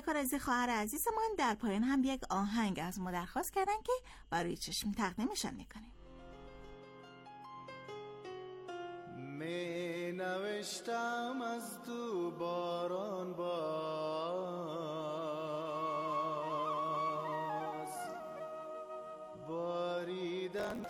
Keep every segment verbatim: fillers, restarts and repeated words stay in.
تشکر از خواهر عزیزمان. در پایان هم یک آهنگ از ما درخواست کردن که برای چشم تقدیمشان میکنیم. می نوشتم از تو باران باز باریدن،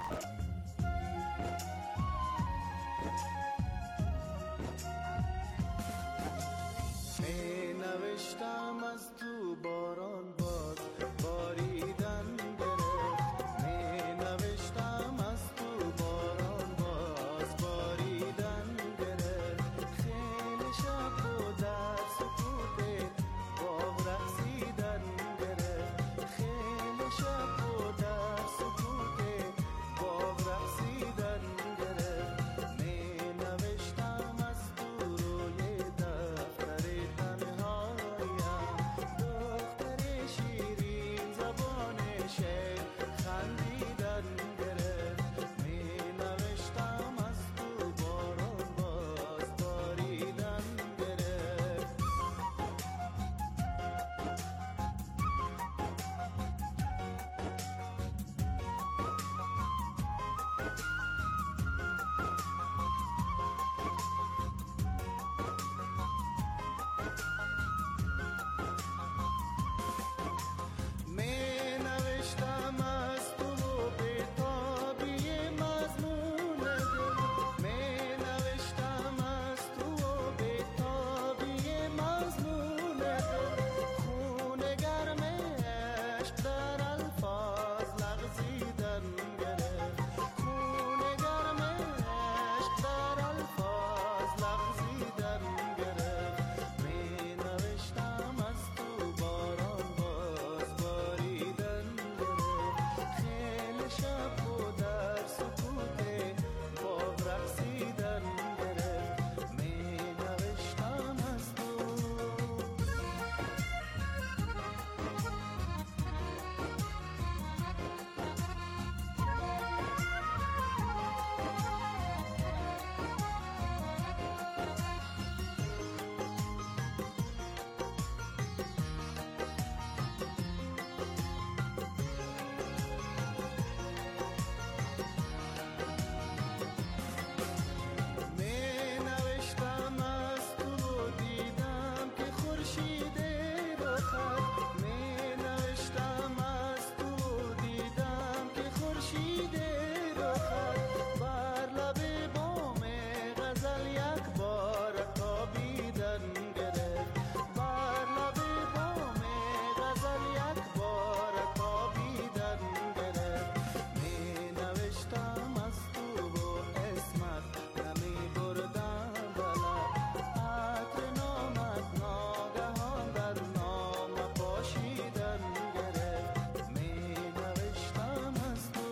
می نوشتم از تو باران باز باریدن گرفت، می نوشتم از تو باران باز باریدن گرفت، خیلی شب و در سکوت باغ رقصیدن گرفت، خیلی شب و در سکوت باغ رقصیدن گرفت، می نوشتم از تو روی دفتر تنهایم، دختر شیرین زبان شعر خندیدن گرفت، می نوشتم از تو باران باز باریدن گرفت. می نوشتم از تو بی‌تابی مضمون دل، می نوشتم از تو بی‌تابی مضمون دل، خون گرم عشق در الفاظ لغزیدن گرفت، خون گرم عشق در الفاظ لغزیدن گرفت، می نوشتم از تو باران باز باریدن گرفت، خیلی شب و در سکوت باغ رقصیدن گرفت، می نوشتم از تو. می نوشتم از تو دیدم که خورشید رخت، می نوشتم از تو دیدم که خورشید رخت، بر لب بام غزل یک بار خوابیدن گرفت، بر لب بام غزل یک بار خوابیدن گرفت، می نوشتم از تو و اسمت نمی بردم بلد، عطر نامت ناگهان در نام پاشیدن گرفت، می نوشتم از تو.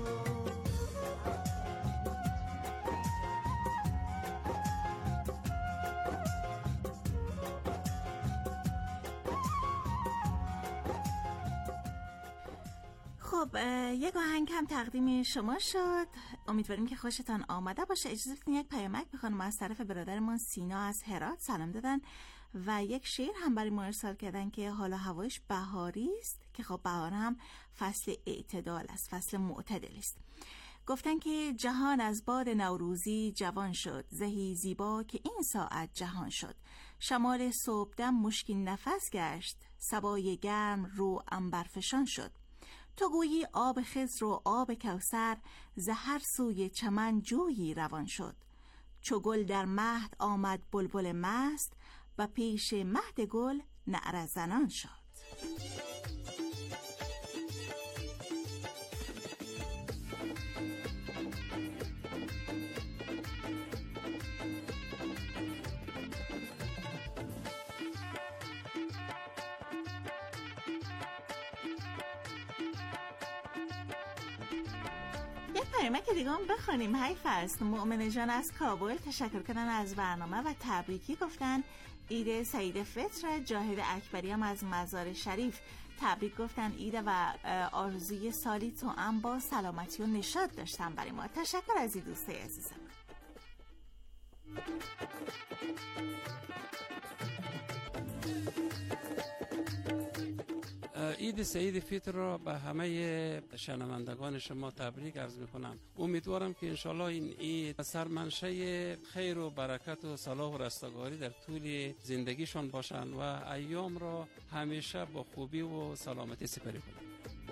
خب اه، یک آهنگ هم تقدیم شما شد. امیدواریم که خوشتان آمده باشه. اجازه بدین یک پیامک بخونم. از طرف برادرمان سینا از هرات سلام دادن و یک شعر هم برای ما ارسال کردن که حالا هوایش بهاری است، که خب بهار هم فصل اعتدال است، فصل معتدل است. گفتن که جهان از باد نوروزی جوان شد، زهی زیبا که این ساعت جهان شد، شمال صبحدم مشکین نفس گشت، صبای گرم رو عنبرفشان شد، تو گویی آب خضر و آب کوثر، ز هر سوی چمن جویی روان شد، چو گل در مهد آمد بلبل مست، و پیش مهد گل نعره زنان شد. پیامک دیگه هم بخونیم. هی فرست مؤمنه جان از کابل تشکر کردن از برنامه و تبریکی گفتن. عید سعید فطر. جاهد اکبری هم از مزار شریف تبریک گفتن عید و آرزوی سالی تو هم با سلامتی و نشاط داشتن برای ما. تشکر از این دوستای عزیزم. عید سعید فطر را به همه شنوندگان شما تبریک عرض میکنم. امیدوارم که انشالله این عید سرمنشه خیر و برکت و صلاح و رستگاری در طول زندگیشان باشند و ایام را همیشه با خوبی و سلامتی سپری کنند.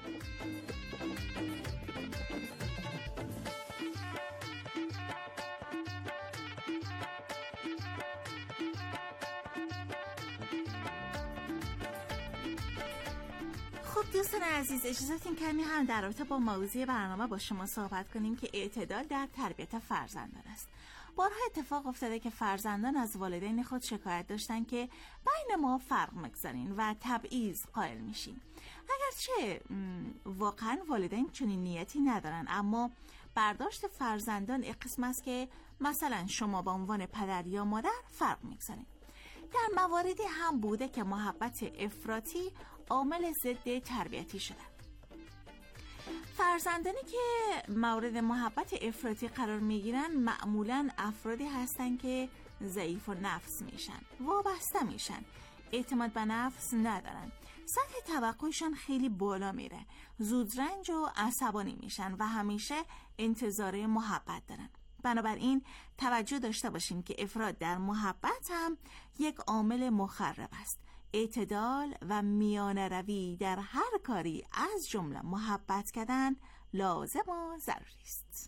خب دوستان عزیز، اجازه بدین کمی هم در رابطه با موضوع برنامه با شما صحبت کنیم که اعتدال در تربیت فرزندان است. بارها اتفاق افتاده که فرزندان از والدین خود شکایت داشتن که بین ما فرق می‌گذارین و تبعیض قائل میشین. اگرچه واقعا والدین چنین نیتی ندارن، اما برداشت فرزندان این قسم است که مثلا شما به عنوان پدر یا مادر فرق می‌گذارین. در مواردی هم بوده که محبت افراطی عامل ضد تربیتی شده. فرزندانی که مورد محبت افراطی قرار میگیرن معمولاً افرادی هستن که ضعیف و نفس میشن، وابسته میشن، اعتماد به نفس ندارن، سطح توقعشان خیلی بالا میره، زودرنج و عصبانی میشن و همیشه انتظار محبت دارن. بنابراین توجه داشته باشیم که افراط در محبت هم یک عامل مخرب است. اعتدال و میانه روی در هر کاری از جمله محبت کردن لازم و ضروری است.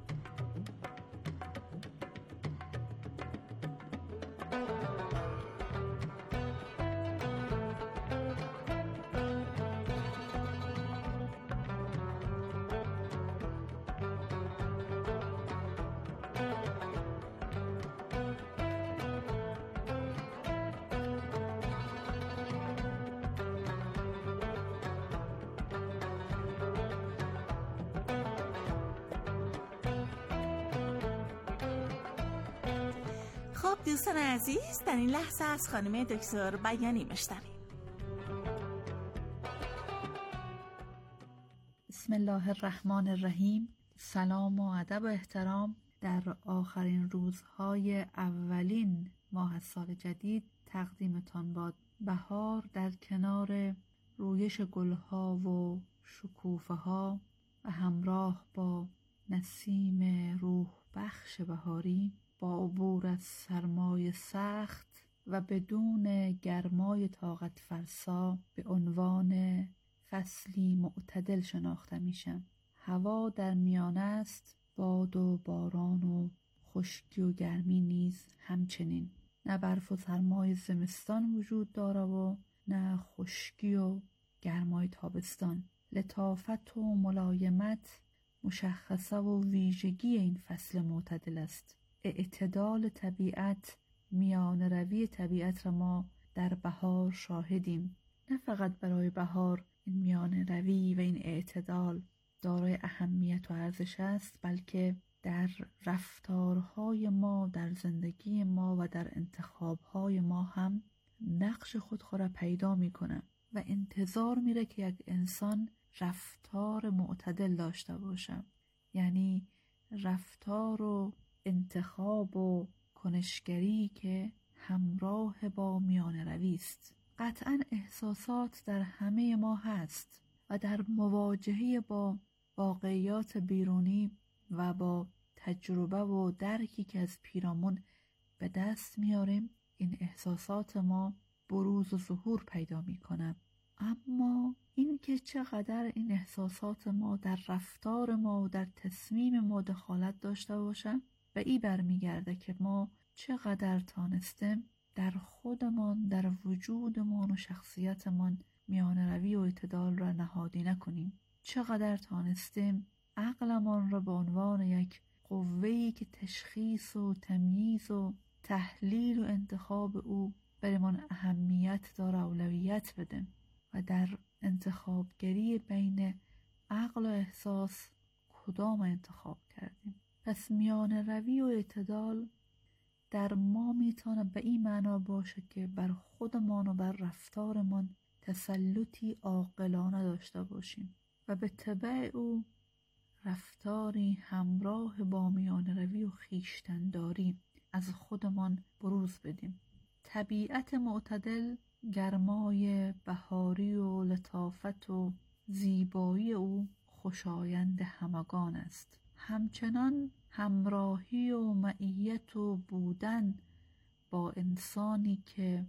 خب دوستان عزیز، در این لحظه از خانم دکتر بیانی میشنویم. بسم الله الرحمن الرحیم. سلام و ادب و احترام در آخرین روزهای اولین ماه سال جدید تقدیمتان باد. بهار در کنار رویش گلها و شکوفه ها و همراه با نسیم روح بخش بهاری، با عبور از سرمای سخت و بدون گرمای طاقت فرسا به عنوان فصلی معتدل شناخته میشم. هوا در میانه است، باد و باران و خشکی و گرمی نیز همچنین. نه برف و سرمای زمستان وجود داره و نه خشکی و گرمای تابستان. لطافت و ملایمت مشخصه و ویژگی این فصل معتدل است. اعتدال طبیعت، میان روی طبیعت را ما در بهار شاهدیم. نه فقط برای بهار این میان روی و این اعتدال دارای اهمیت و ارزش است، بلکه در رفتارهای ما، در زندگی ما و در انتخابهای ما هم نقش خود خود را پیدا میکنه و انتظار میره که یک انسان رفتار معتدل داشته باشه. یعنی رفتار و انتخاب و کنشگری که همراه با میانه روی است. قطعاً احساسات در همه ما هست و در مواجهه با واقعیات بیرونی و با تجربه و درکی که از پیرامون به دست میاریم، این احساسات ما بروز و ظهور پیدا میکنه. اما این که چقدر این احساسات ما در رفتار ما و در تصمیم ما دخالت داشته باشه، به این برمیگرده که ما چقدر تانستیم در خودمان، در وجودمان و شخصیتمان میانه روی و اعتدال را نهادی نکنیم. چقدر تانستیم عقلمان را به عنوان یک قوه‌ای که تشخیص و تمییز و تحلیل و انتخاب او برمان اهمیت داره اولویت بدیم و در انتخابگری بین عقل و احساس کدام انتخاب کردیم. پس میانه روی و اعتدال در ما میتونه به این معنا باشه که بر خودمان و بر رفتارمان تسلطی عاقلانه داشته باشیم و به تبع او رفتاری همراه با میانه روی و خویشتن‌داری از خودمان بروز بدیم. طبیعت معتدل گرمای بهاری و لطافت و زیبایی او خوشایند همگان است. همچنان همراهی و معیت و بودن با انسانی که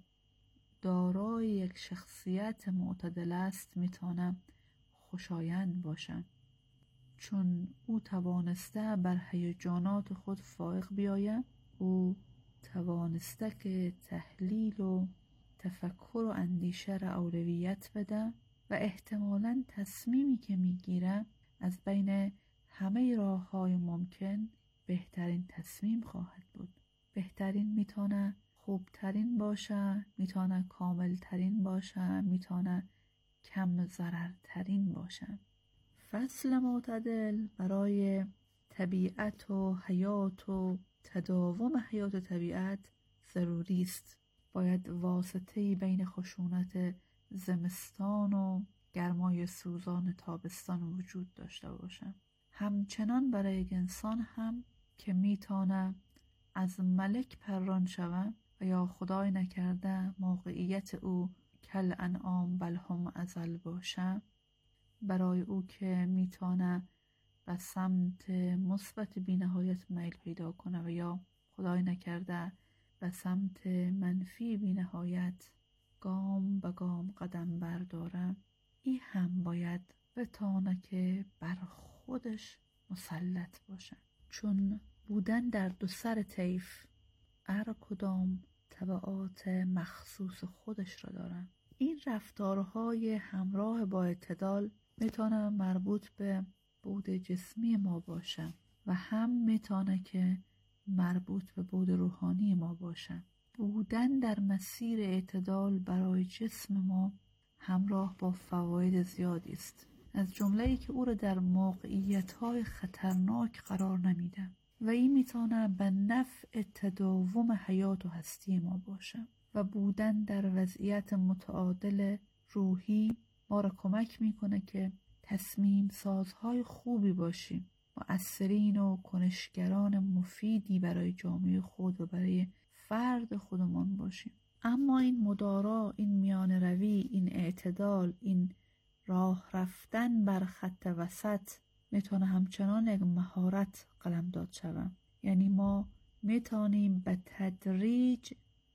دارای یک شخصیت معتدل است میتونه خوشایند باشه، چون او توانسته بر هیجانات خود فائق بیاید. او توانسته که تحلیل و تفکر و اندیشه را اولویت بده و احتمالاً تصمیمی که میگیره از بین همه راه های ممکن بهترین تصمیم خواهد بود. بهترین میتونه خوبترین باشه، میتونه کاملترین باشه، میتونه کم ضررترین باشه. فصل معتدل برای طبیعت و حیات و تداوم حیات و طبیعت ضروری است. باید واسطه‌ای بین خشونت زمستان و گرمای سوزان تابستان وجود داشته باشه. همچنان برای یک انسان هم که میتونه از ملک پران شود و یا خدای نکرده موقعیت او کل انعام بل هم اضل باشه، برای او که میتونه به سمت مثبت بی‌نهایت میل پیدا کنه و یا خدای نکرده به سمت منفی بی‌نهایت گام به گام قدم برداره، این هم باید بتونه که بر خودش مسلط باشه، چون بودن در دو سر طیف هر کدام تبعات مخصوص خودش را دارن. این رفتارهای همراه با اعتدال میتونه مربوط به بود جسمی ما باشه و هم میتونه که مربوط به بود روحانی ما باشه. بودن در مسیر اعتدال برای جسم ما همراه با فواید زیادی است، از جمله‌ای که او را در موقعیت‌های خطرناک قرار نمیده و این میتونه به نفع تداوم حیات و هستی ما باشه. و بودن در وضعیت متعادل روحی ما را کمک میکنه که تصمیم سازهای خوبی باشیم، مؤثرین و کنشگران مفیدی برای جامعه خود و برای فرد خودمان باشیم. اما این مدارا، این میان روی، این اعتدال، این راه رفتن بر خط وسط میتونه همچنان یک مهارت قلمداد شود. یعنی ما میتونیم به تدریج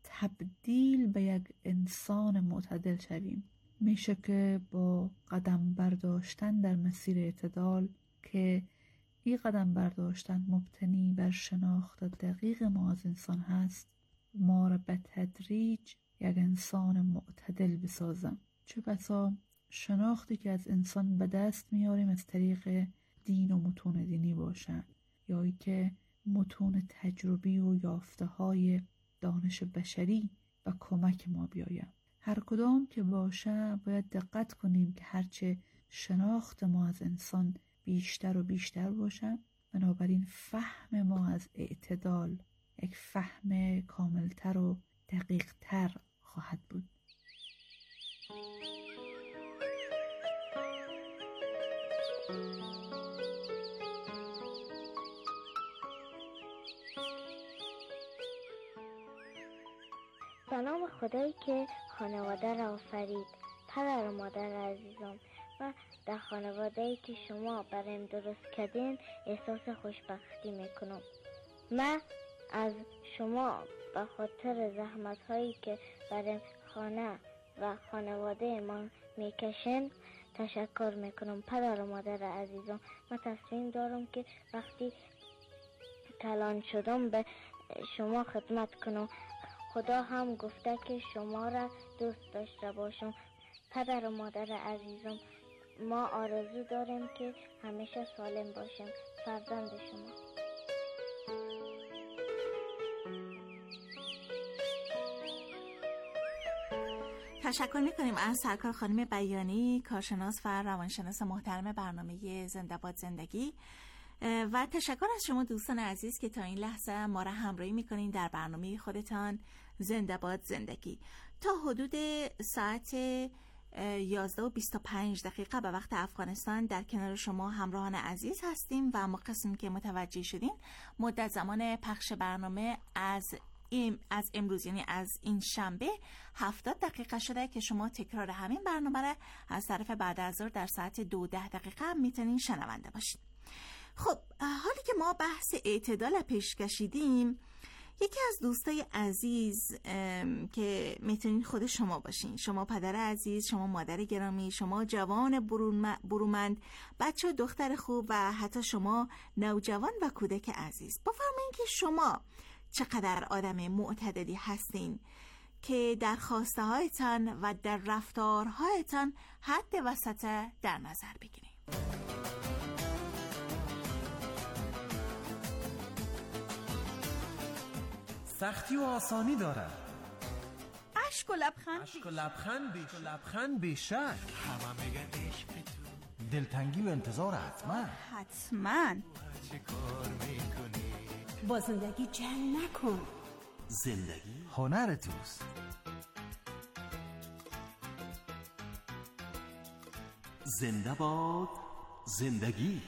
تبدیل به یک انسان معتدل شویم. میشه که با قدم برداشتن در مسیر اعتدال که این قدم برداشتن مبتنی بر شناخت دقیق ما از انسان هست، ما را به تدریج یک انسان معتدل بسازم. چه بسا شناختی که از انسان به دست میاریم از طریق دین و متون دینی باشن یا ای که متون تجربی و یافته های دانش بشری و کمک ما بیاید. هر کدام که باشه باید دقت کنیم که هرچه شناخت ما از انسان بیشتر و بیشتر باشه، بنابراین فهم ما از اعتدال یک فهم کاملتر و دقیقتر خواهد بود. به نام خدایی که خانواده را آفرید. پدر و مادر عزیزم، و در خانواده‌ای که شما برایم درست کردین احساس خوشبختی میکنم. من از شما به خاطر زحمت‌هایی که برای خانه و خانواده ما میکشین تشکر میکنم. پدر و مادر عزیزم، من تصمیم دارم که وقتی کلان شدم به شما خدمت کنم. خدا هم گفته که شما را دوست داشته باشم. پدر و مادر عزیزم، ما آرزو داریم که همیشه سالم باشیم. فرزند شما. تشکر میکنیم از سرکار خانم بیانی، کارشناس و روانشناس محترم برنامه زنده باد زندگی، و تشکر از شما دوستان عزیز که تا این لحظه ما را همراهی میکنین در برنامه خودتان زنده باد زندگی. تا حدود ساعت یازده و بیست و پنج دقیقه به وقت افغانستان در کنار شما همراهان عزیز هستیم و ما قسم که متوجه شدین مدت زمان پخش برنامه از این از امروز یعنی از این شنبه هفتاد دقیقه شده که شما تکرار همین برنامه را از طرف بعد از ظهر در ساعت دو ده دقیقه هم میتونین شنونده باشید. خب حالی که ما بحث اعتدال پیش کشیدیم، یکی از دوستای عزیز که میتونین خود شما باشین، شما پدر عزیز، شما مادر گرامی، شما جوان برومند، بچه دختر خوب و حتی شما نوجوان و کودک عزیز، بفرمایین که شما چقدر آدم معتدلی هستین که در خواسته هایتان و در رفتارهایتان حد وسط در نظر بگیرین. سختی و آسانی دارد، اشک و لبخند اشک و لبخند بیش و لبخند بیشک، همه میگن عشق تو، دلتنگی و انتظار حتما حتما. چه کار میکنی؟ با زندگی جنگ نکن، زندگی هنر توست. زنده باد زندگی.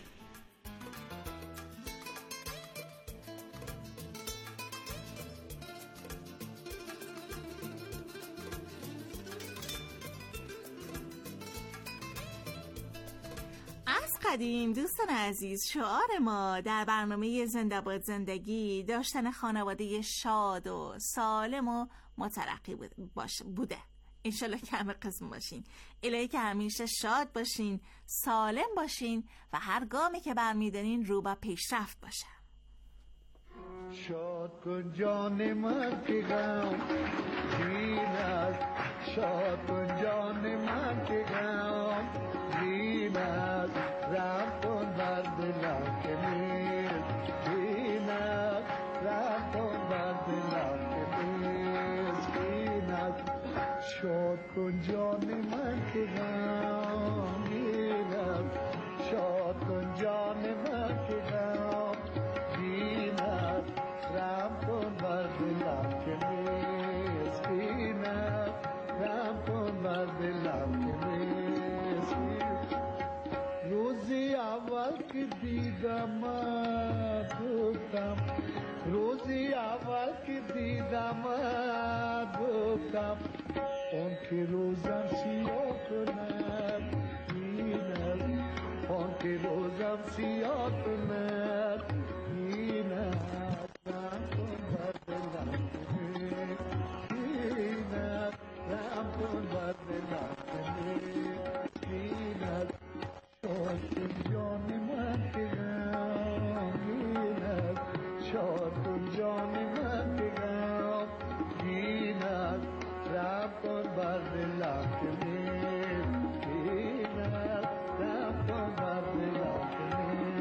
قدیم دوستان عزیز، شعار ما در برنامه زنده باد زندگی داشتن خانواده شاد و سالم و مترقی بوده. انشالله که همه قسم باشین، الهی که همیشه شاد باشین، سالم باشین و هر گامی که برمیدارین رو به پیشرفت باشه. شاد کن جان من که غم دین است، شاد کن جان من که غم دین است، رحم کن بر دلم که مسکین است، رحم کن بر دلم که مسکین است. شاد کن جان من که غم دین است، شاد کن جان من که غم دین است، رحم کن بر دلم که مسکین است، رحم کن بر دلم که مسکین. روزی اول که دیدم گفتم، روزی اول که دیدم گفتم، اون که روزم سیاه کند این است، اون که روزم سیاه کند این است، رحم کن بر دلم این است، رحم کن بر دلم این است. شاد کن جان من که غمگین است، شاد کن جان من که غمگین است، رحم کن بر دلم که مسکین است، رحم کن بر دلم که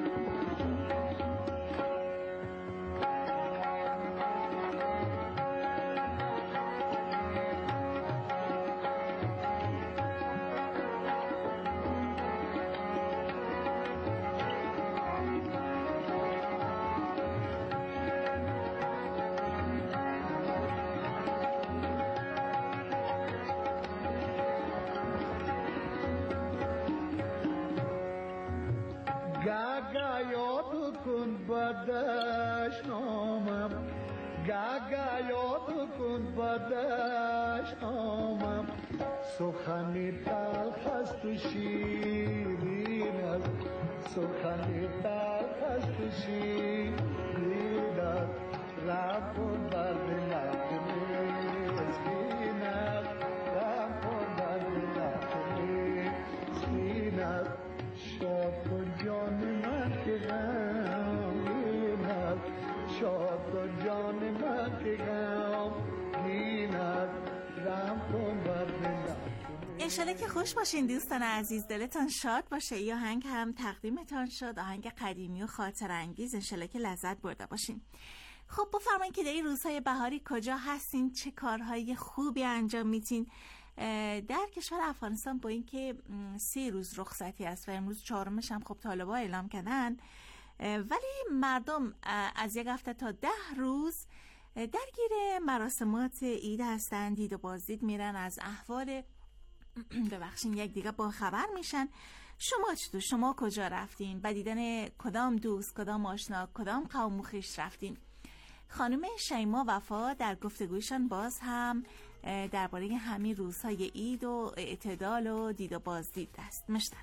گاگا یاد کن بدش نامم، گاگا یاد کن بدش نامم، سخنی تلخ است و شیرین است، سخنی تلخ است و شیرین است، رحم کن بر دلم که مسکین است، رحم کن بر دلم که مسکین است. شاد کن جان من که غمگین است، شاد کن جان من که غمگین است، رحم کن بر دلم. انشالله که خوش باشین دوستان عزیز، دلتان شاد باشه. یا آهنگ هم تقدیمتان شد، آهنگ قدیمی و خاطر انگیز، انشالله که لذت برده باشین. خب بفرمایید که در این روزهای بهاری کجا هستین، چه کارهای خوبی انجام میتین. در کشور افغانستان با اینکه سه روز رخصتی است و امروز چهارمش هم خب طالبا اعلام کردن، ولی مردم از یک هفته تا ده روز درگیر مراسمات عید هستن، دید و بازدید میرن، از احوال ببخشین یک دیگه با خبر میشن. شما چطور؟ شما کجا رفتین؟ به دیدن کدام دوست، کدام آشنا، کدام قوم و خویش رفتین؟ خانم شیما وفا در گفتگویشان باز هم درباره همین روزهای عید و اعتدال و دید و بازدید است. مشترک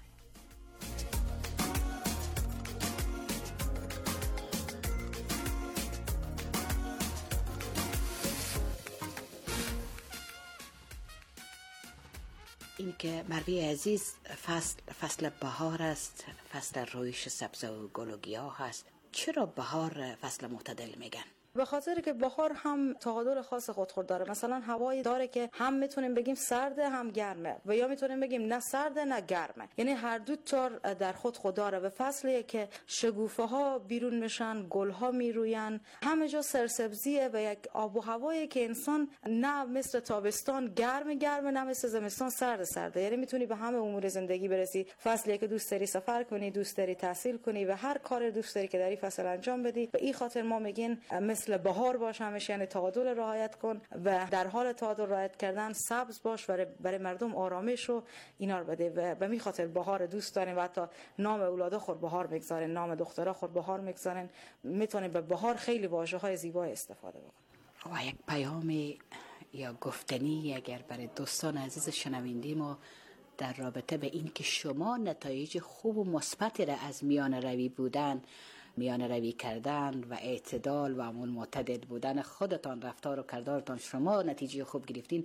این که مروی عزیز، فصل فصل بهار است، فصل رویش سبز و گل و گیاه است. چرا بهار فصل معتدل میگن؟ به خاطر که بهار هم تعادل خاص خود داره. مثلا هوایی داره که هم میتونیم بگیم سرده هم گرمه و یا میتونیم بگیم نه سرده نه گرمه، یعنی هر دو طور در خود خود داره. و فصلیه که شکوفه ها بیرون میشن، گل ها میروین، همه جا سرسبزیه و یک آب و هوایی که انسان نه مثل تابستان گرم گرمه نه مثل زمستان سرد سرده، یعنی میتونی به همه امور زندگی برسی. فصلیه که دوست داری سفر کنی، دوست داری تحصیل کنی و هر کار دوست داری که در این فصل انجام بدی. به این خاطر ما میگیم مثل بهار باش همیشه، یعنی تعادل رعایت کن و در حال تعادل رعایت کردن سبز باش، برای برای مردم آرامش رو اینا رو بده. و به می خاطر بهار دوست داریم و حتی نام اولادا خود بهار میگذارن، نام دخترها خود بهار میگذارن. میتونیم به بهار خیلی واژه‌های زیبا استفاده بکنیم. و یک پیامی یا گفتنی اگر برای دوستان عزیز شنونده ما در رابطه به این که شما نتایج خوب و مثبتی را از میان روی بودن، میان روی کردن و اعتدال و همون معتدل بودن خودتان، رفتار و کردارتان شما نتیجه خوب گرفتین،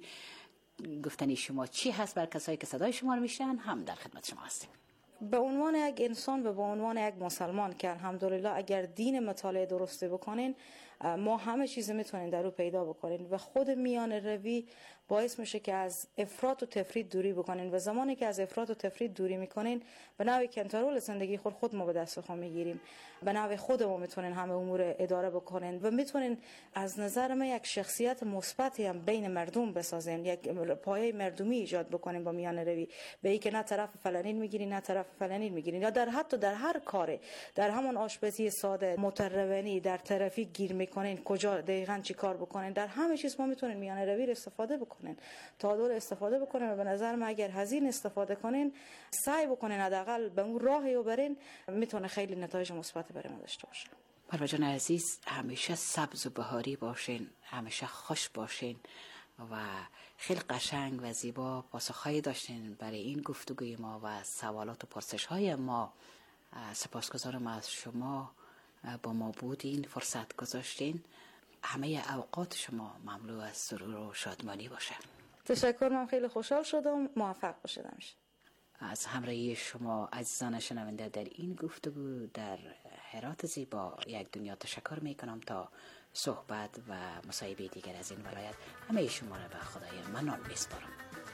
گفتنی شما چی هست بر کسایی که صدای شما رو میشنن؟ هم در خدمت شما هستیم. به عنوان یک انسان و به عنوان یک مسلمان که الحمدلله اگر دین مطالعه درسته بکنین، ما همه چیز میتونیم در رو پیدا بکنین و خود میان روی باعث میشه که از افراط و تفرید دوری بکنین و زمانی که از افراط و تفرید دوری میکنین به نوعی کنترل زندگی خود خود ما به دست خود میگیریم، به نوع خودمون میتونین همه امور اداره بکنین و میتونین از نظر من یک شخصیت مثبتی هم بین مردم بسازین، یک پایه مردمی ایجاد بکنین با میان روی، به این که نه طرف فلانین میگیرین نه طرف فلانین میگیرین، یا در حتی در هر کاری، در همون آشپزی ساده، متروانی، در ترافیک گیر میکنین کجا دقیقاً چی کار بکنین، در همه چیز ما میتونین میان روی استفاده بکنین، تعادل استفاده بکنین و به نظر من اگر هزینه استفاده کنین، سعی بکنین حداقل به اون راهی رو برین، میتونه خیلی نتایج مثبت برای ما داشته باشه. مروه جان عزیز، همیشه سبز و بهاری باشین، همیشه خوش باشین و خیلی قشنگ و زیبا پاسخهایی داشتین برای این گفتگوی ما و سوالات و پرسش‌های ما. سپاسگزارم از شما با ما بودین، فرصت گذاشتین. همه اوقات شما مملو از سرور و شادمانی باشه. تشکر، من خیلی خوشحال شدم. موفق باشید همیشه. از همراهی شما عزیزان شنونده در این گفتگو در هرات زیبا یک دنیا تشکر میکنم. تا صحبت و مصاحبه دیگر از این ولایت همه شما را به خدای منان میسپارم.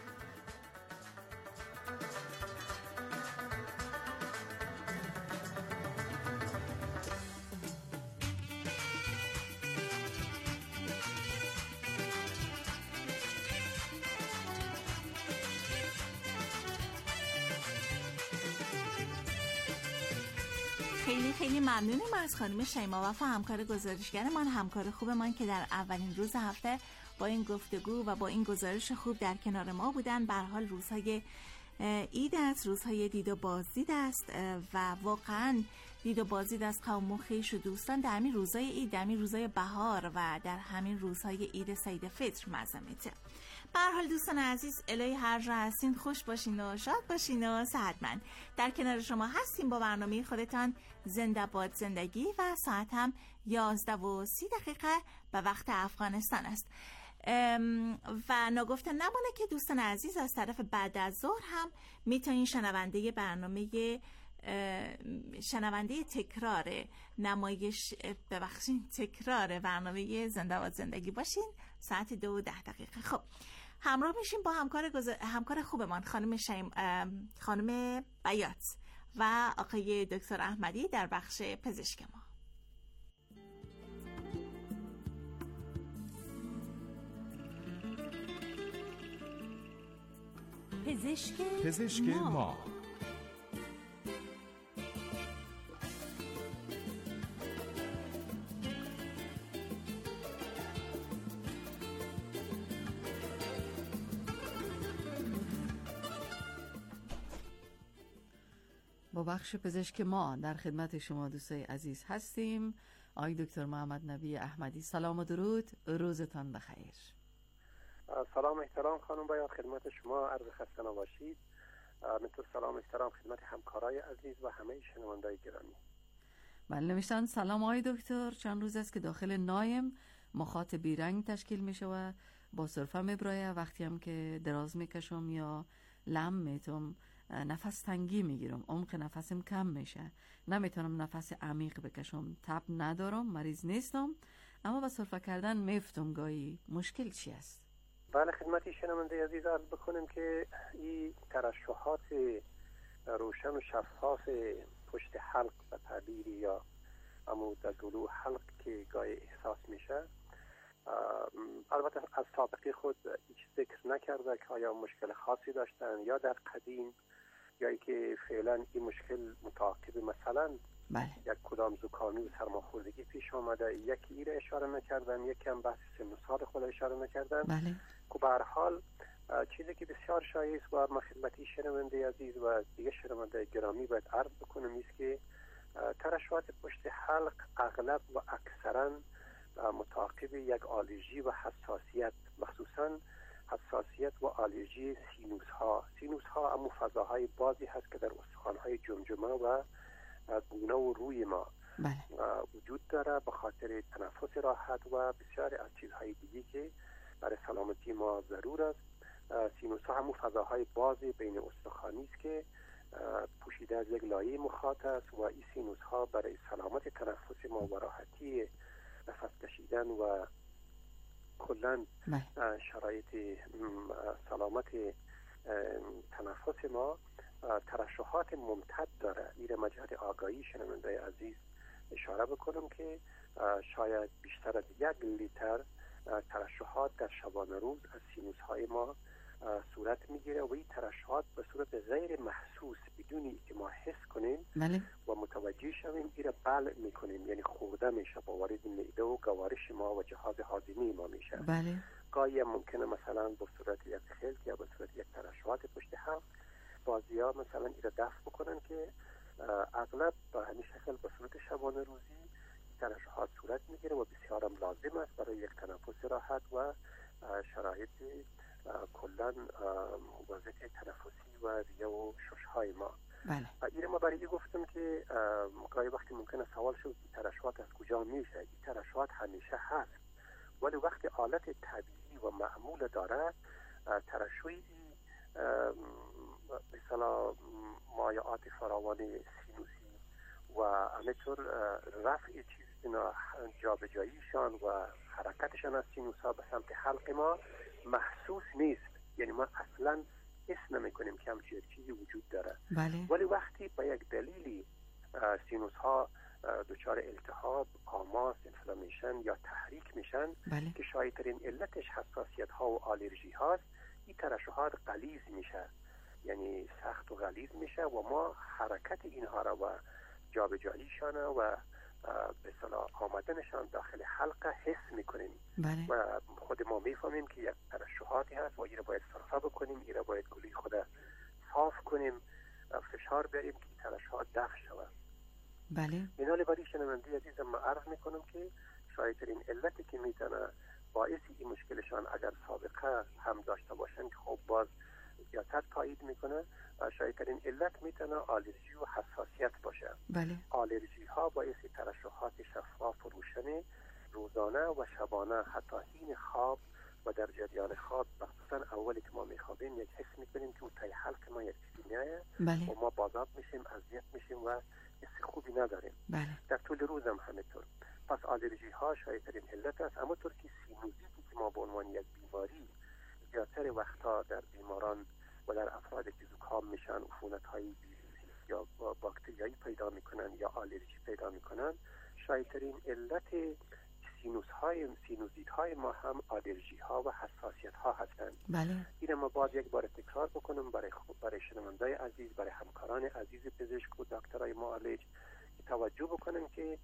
خیلی خیلی ممنونیم از خانم شیما وفا، همکار گزارشگرمان، همکار خوبمان که در اولین روز هفته با این گفتگو و با این گزارش خوب در کنار ما بودن. به هر حال روزهای عید است، روزهای دید و بازدید است و واقعا دید و بازدید از قوم و خویش و دوستان در همین روزهای عید، در همین روزهای بهار و در همین روزهای عید سید فطر مزامته. به هر حال دوستان عزیز، الهی هر جا هستین خوش باشین و شاد باشین و صحتمند. در کنار شما هستیم با برنامه خودتان زنده باد زندگی و ساعت هم یازده و سی دقیقه به وقت افغانستان است و ناگفته نمانه که دوستان عزیز از طرف بعد از ظهر هم میتونین شنونده برنامه شنونده تکرار نمایش ببخشین تکرار برنامه زنده باد زندگی باشین ساعت دو و ده دقیقه. خب همراه میشیم با همکار گز... همکار خوبمان خانم شیم... خانم بیات و آقای دکتر احمدی در بخش پزشک ما. پزشک, پزشک ما, ما. با بخش پزشک ما در خدمت شما دوستای عزیز هستیم. آقای دکتر محمد نبی احمدی. سلام و درود، روزتان بخیر. سلام احترام خانم باید خدمت شما، عرض خسته نباشید. منتور سلام احترام خدمت همکارای عزیز و همه شنوندای گرامی. بله نوشتن سلام آقای دکتر، چند روز است که داخل نایم مخاط بیرنگ تشکیل میشه و با سرفه میبرایه، وقتی هم که دراز میکشم یا لم میتم نفس تنگی میگیرم، عمق نفسم کم میشه، نمیتونم نفس عمیق بکشم. تب ندارم، مریض نیستم، اما با سرفه کردن میفتم گاهی. مشکل چی است؟ بله خدمتی شنونده عزیز عرض بکنم که این ترشحات روشن و شفاف پشت حلق و تعبیری یا عمود گلو حلق که گاهی احساس میشه، البته از سابقه خود هیچ ذکر نکرده که آیا مشکل خاصی داشتن یا در قدیم یا ای که فعلا این مشکل متعاقب مثلا بله. یک کدام زکامی و سرماخوردگی پیش آمده، یکی ایره اشاره نکردن، یکی هم بحث سن و سال خود اشاره نکردن. بله. که به هر حال چیزی که بسیار شایع است و ما خدمتی شنونده عزیز و دیگه شنونده گرامی باید عرض بکنم است که ترشحات پشت حلق اغلب و اکثرا متعاقب یک آلرژی و حساسیت، مخصوصا حساسیت و آلرژی سینوس ها. سینوس ها همون فضاهای بازی هست که در استخوان‌های جمجمه و گونه و روی ما بله. وجود داره به خاطر تنفس راحت و بسیار از چیزهای دیگه که برای سلامتی ما ضرور است. سینوس ها همون فضاهای بازی بین استخوانی است که پوشیده از یک لایه مخاط است و این سینوس ها برای سلامت تنفس ما و راحتی نفس کشیدن و کلا شرایط سلامت تنفس ما ترشحات ممتد داره. این مجهد آگاهی شنونده عزیز اشاره بکنم که شاید بیشتر از یک لیتر ترشحات در شبانه روز از سینوس های ما صورت میگیره و این ترشحات به صورت غیر محسوس بدونی که ما حس کنیم بله. و متوجه شویم این را بلع میکنیم، یعنی خورده میشه با وارد معده و گوارش ما و جهاز هاضمه ما میشه. بله. گاهی ممکنه مثلا به صورت یک خلط یا به صورت یک ترشحات پشت حلق بعضیا مثلا این را دفع بکنن که اغلب به همین شکل به صورت شبانه روزی ترشحات صورت میگیره و بسیار هم لازم است برای یک تنفس راحت و شرایط کلا وضعیت تنفسی و ریه و ششهای ما. بله. این ما برای گفتم که گاهی وقتی ممکنه سوال شد ترشحات از کجا میشه. این ترشحات همیشه هست، ولی وقتی آلت طبیعی و معمول داره ترشحی مثلا مایعات فراوان سینوسی و همینطور رفع چیزینا جابجاییشان و حرکتشان از سینوس ها به سمت حلق ما محسوس نیست، یعنی ما اصلا حس نمی کنیم که همچین چیزی وجود داره. بله. ولی وقتی با یک دلیلی سینوس ها دچار التهاب، آماس، انفلامیشن یا تحریک میشن بله. که شایع‌ترین علتش حساسیت ها و آلرژی هاست، این ترشحات غلیظ میشه، یعنی سخت و غلیظ میشه و ما حرکت اینها را و جابجاییشان و به اصطلاح آمدنشان داخل حلقه حس میکنیم. بله. و خود ما میفهمیم که یک ترشحاتی هست و این را باید صرفه بکنیم، این را باید گلوی خود صاف کنیم، فشار بریم که ترشحات دفع شود. بله. این حال برای شنونده عزیزم ما عرض میکنم که شایدترین علتی که میتونه باعث این مشکلشان اگر سابقه هم داشته باشن که خب باز زیادتر تایید میکنه، شایدترین علت میتونه آلرژی و حساسیت باشه. بله. آلرژی ها باعث ترشحات شفاف و روشن روزانه و شبانه حتی حین خواب و در جریان خواب، مخصوصا اولی که ما میخوابیم یک حس میکنیم که اون تای حلق ما یک چیزی میایه بله. و ما بازاب میشیم، اذیت میشیم و حس خوبی نداریم. بله. در طول روز هم همینطور. پس آلرژی ها شایدترین علت است. اما طور که سینوزیتی که ما به عنوان یک بیماری زیادتر وقتا در بیماران و در افرادی که زکام میشن عفونت های ویروسی یا باکتریایی پیدا میکنن یا آلرژی پیدا میکنن، شایدترین علت سینوس های سینوزیت های ما هم آلرژی ها و حساسیت ها هستند. بله. این ما باید یک بار تکرار بکنم برای برای شنوندای عزیز، برای همکاران عزیز پزشک و دکترای معالج توجه بکنن که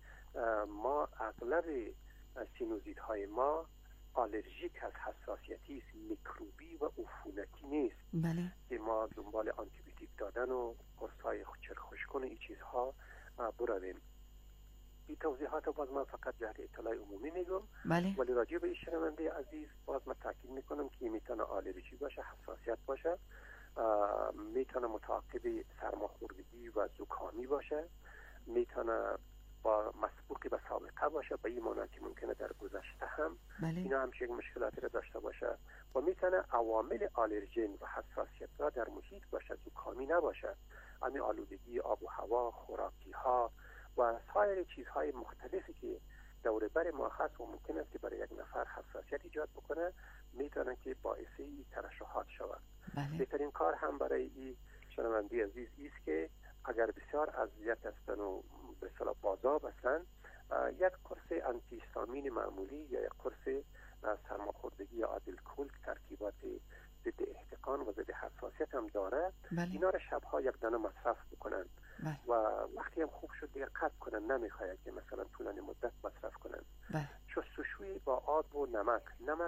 ما اغلب سینوزیت های ما آلرژیک از حساسیتی است، میکروبی و عفونتی نیست. بله. که ما دنبال آنتیبیوتیک دادن و قرص‌های چرخ خشک‌کن این چیزها برویم. این توضیحات باز من فقط جهت اطلاع عمومی میگم. بله. ولی راجع به این شنونده عزیز باز من تاکید میکنم که میتونه آلرژی باشه، حساسیت باشه، میتونه متعاقب سرماخوردگی و زکامی باشه، میتونه با مسبوقی به سابقه باشه، به این معنی که ممکنه در گذشته هم بله. اینا همچین مشکلاتی را داشته باشه و میتونه عوامل آلرژن و حساسیت را در محیط باشه، زکامی نباشه. همین آلودگی آب و هوا، خوراکی ها و سایر چیزهای مختلفی که دور بر ما هست و ممکن است که برای یک نفر حساسیت ایجاد بکنه، میتونه که باعث ترشحات شود. بله. بهترین کار هم برای این شنونده عزیز است که اگر بسیار اذیت هستن و به اصطلاح بازاب هستن، یک قرص آنتی هیستامین معمولی یا یک قرص سرماخوردگی یا آدلکول که ترکیبات ضد احتقان و ضد حساسیت هم داره، بله. اینا را شبها یک دانه مصرف بکنن. بله. و وقتی هم خوب شد دیگه قطع کنن، نمیخواید که مثلا طولانی مدت مصرف کنن. بله. شستشوی با آب و نمک. نمک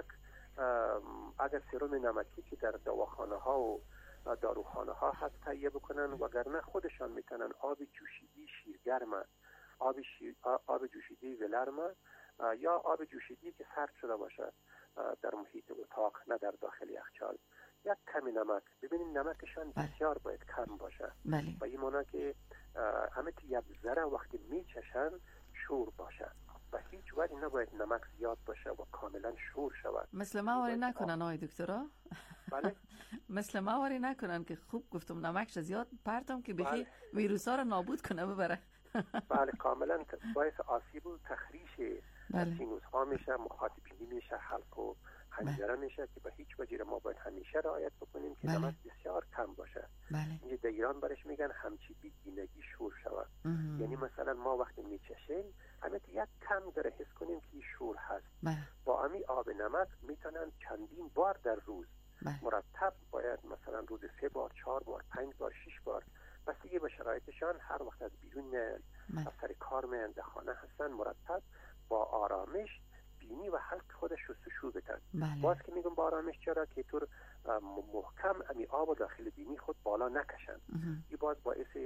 اگر سرم نمکی که در دواخانه ها و داروخانه ها هست تهیه بکنن، وگرنه خودشان میتونن آب جوشیدی شیرگرم، آب شیر، آب جوشیدی ولرم یا آب جوشیدی که سرد شده باشه در محیط اتاق، نه در داخل یخچال، یک کمی نمک. ببینید نمکشان بسیار باید کم باشه. بله. و این معنی که همه یک ذره وقتی میچشن شور باشه و هیچ وقت نباید نمک زیاد باشه و کاملا شور شود. مثل مواری نکنن آقای دکترا؟ بله. مثل مواری نکنن که خوب گفتم نمکش زیاد پرتم که بخی بله. ویروس ها رو نابود کنه ببره. بله کاملا باعث آسیب و تخریش بله. سینوس ها میشه، مخاطبینی میشه، حلق و حنجره میشه که به هیچ وجه ما باید همیشه رعایت بکنیم که بله. نمک بسیار کم باشه. بله. اینجا در ایران برش میگن همچی بیگینگی شور شود. یعنی مثلا ما وقتی میچشیم همه یک کم داره حس کنیم که شور هست. بله. با امی آب نمک میتونن چندین بار در روز بله. مرتب، باید مثلا روز سه بار، چهار بار، پنج بار، شش بار، بستگی به شرایطشان، هر وقت از بیرون میان، از سر کار میان، در خانه هستن، مرتب با آرامش بینی و حلق خودش شستشو بدن. بله. باز که میگم با آرامش چرا که طور محکم امی آب و داخل بینی خود بالا نکشن. این باز باعث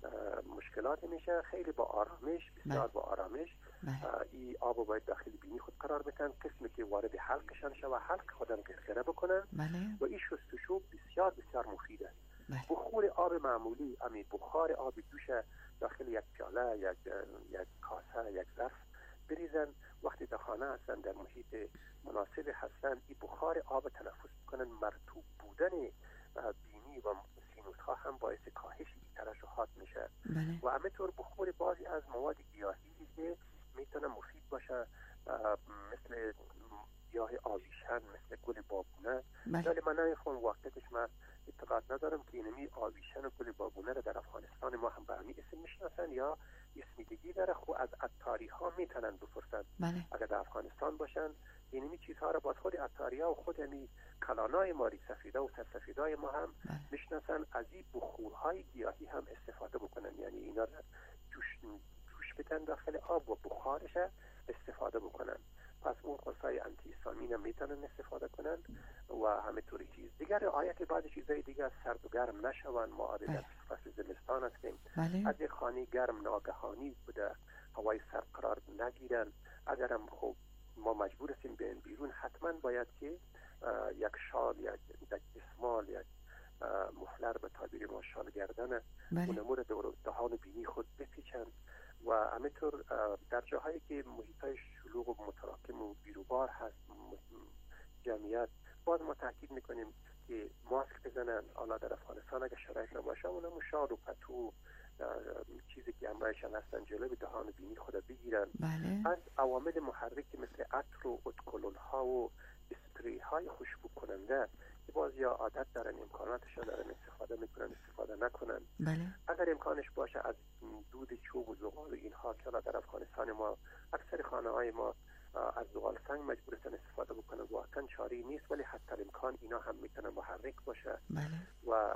مشکلات میشه. خیلی با آرامش، بسیار با آرامش این آب و باید داخل بینی خود قرار بدن، قسمی که وارد حلقشان شود حلق خودم غرغره بکنن. بله. و این شستشو بسیار بسیار مفید است. بله. بخور آب معمولی، امی بخار آب دوش داخل یک پیاله، یک یک کاسه، یک ظرف بریزن، وقتی در خانه هستن، در محیط مناسب هستن، این بخار آب تنفس بکنن، مرطوب بودن بینی و سینوس ها هم باعث کاهش ترشحات میشه. بله. و همینطور بخور بعضی از مواد گیاهی که میتونه مفید باشه، مثل گیاه آویشن، مثل گل بابونه. ولی من نمیخوام وقتش، من اطلاعات ندارم که اینمی آویشن و گل بابونه رو در افغانستان ما هم به همین اسم میشناسن یا اسم دیگی داره. خب از عطاری ها میتونن بپرسن. بله. اگر در افغانستان باشن اینمی چیزها رو باز خود عطاری ها و خود همی کلانای ما، ریگ سفیده و سرسفیدای ما هم بله. میشناسن. از این بخورهای گیاهی هم استفاده بکنن، یعنی اینا رو جوش جوش بدن داخل آب و بخارش استفاده بکنن. پس اون قرصای آنتی هیستامین هم میتونن استفاده کنن و همه طوری چیز دیگر. رعایت بعض چیزای دیگه، سرد و گرم نشون. ما عادت در فصل زمستان هستیم، بله. از یک خانه گرم ناگهانی بوده هوای سرد قرار نگیرن. اگرم خب ما مجبور هستیم بیایم بیرون، حتما باید که یک شال یا یک دستمال یا مفلر به تعبیر ما شال گردن اونمو رو دور دهان بینی خود بپیچن. و همینطور در جاهایی که محیطای شلوغ و متراکم و بیروبار هست، جمعیت، باز ما تاکید میکنیم که ماسک بزنن. حالا در افغانستان اگه شرایط نباشه اونمو شال و پتو چیزی که همراهشان هستن جلوی دهان بینی خود بگیرن. بله. از عوامل محرک مثل عطر و ادکلون ها و اسپری های خوشبو کننده که باز یا عادت دارن، امکاناتش دارن، استفاده میکنن، استفاده نکنن. بله. اگر امکانش باشه از دود چوب و زغال و اینها که در افغانستان ما اکثر خانه های ما از زغال سنگ مجبور هستن استفاده بکنن، واقعا چاری نیست، ولی حتی امکان اینا هم میتونن محرک باشه. بله. و